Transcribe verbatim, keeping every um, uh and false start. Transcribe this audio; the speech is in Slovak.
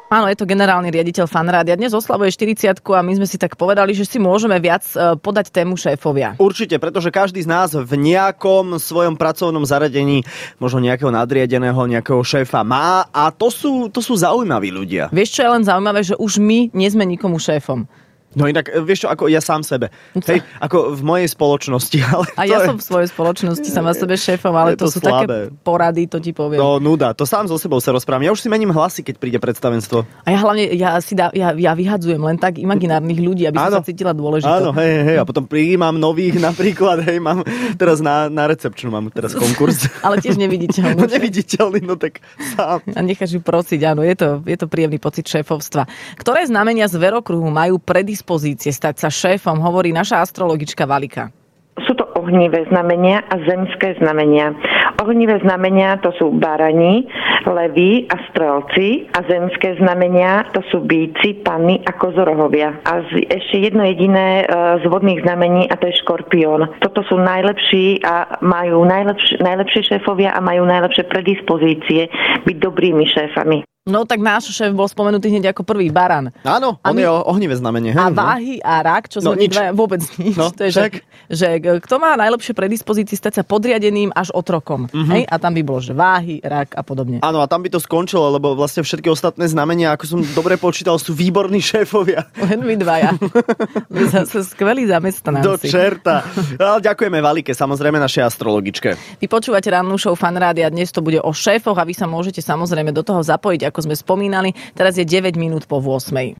Áno, je to generálny riaditeľ Fanrádia. Dnes oslavuje štyridsiatku a my sme si tak povedali, že si môžeme viac podať tému šéfovia. Určite, pretože každý z nás v nejakom svojom pracovnom zaradení možno nejakého nadriadeného, nejakého šéfa má a to sú, to sú zaujímaví ľudia. Vieš, čo je len zaujímavé, že už my nie sme nikomu šéfom. No inak, vieš čo, ako ja sám sebe. Hej, ako v mojej spoločnosti. Ale a ja je... som v svojej spoločnosti sama sebe šéfom, ale to, to sú slabé. Také porady, to ti poviem. No nuda, to sám so sebou sa rozprávam. Ja už si mením hlasy, keď príde predstavenstvo. A ja hlavne, ja si dá, ja, ja vyhadzujem len tak imaginárnych ľudí, aby som sa cítila dôležito. Áno, hej, hej, a potom prijímam nových napríklad, hej, mám teraz na, na recepčnú, mám teraz konkurs. Ale tiež neviditeľný. No neviditeľný, no tak sám. A necháš ju prosiť, áno, je to, je to príjemný pocit šéfovstva. Ktoré znamenia z verokruhu majú predispozície pozície stať sa šéfom, hovorí naša astrologička Valika. Sú to ohnivé znamenia a zemské znamenia. Ohnivé znamenia to sú barani, leví a strelci a zemské znamenia to sú býci, panny a kozorohovia. A z, ešte jedno jediné z vodných znamení a to je škorpión. Toto sú najlepší a majú najlepšie, najlepšie šéfovia a majú najlepšie predispozície byť dobrými šéfami. No tak náš šéf bol spomenutý hneď ako prvý baran. Áno, on my... je ohnivé znamenie. A váhy a rak, čo sme no, dva, vôbec nič. No, to je, že, že kto má najlepšie predispozície stať sa podriadeným až otrokom. Uh-huh. Hej? A tam by bolo, že váhy, rak a podobne. Áno, a tam by to skončilo, lebo vlastne všetky ostatné znamenia, ako som dobre počítal, sú výborní šéfovia. Len vy dvaja. Zase skvelí zamestnanci. Do čerta. Ale ďakujeme Valike, samozrejme našej astrologičke. Vy počúvate rannú show Fanrádia, dnes to bude o šéfoch a vy sa môžete samozrejme do toho zapojiť, ako sme spomínali. Teraz je deväť minút po ôsmej.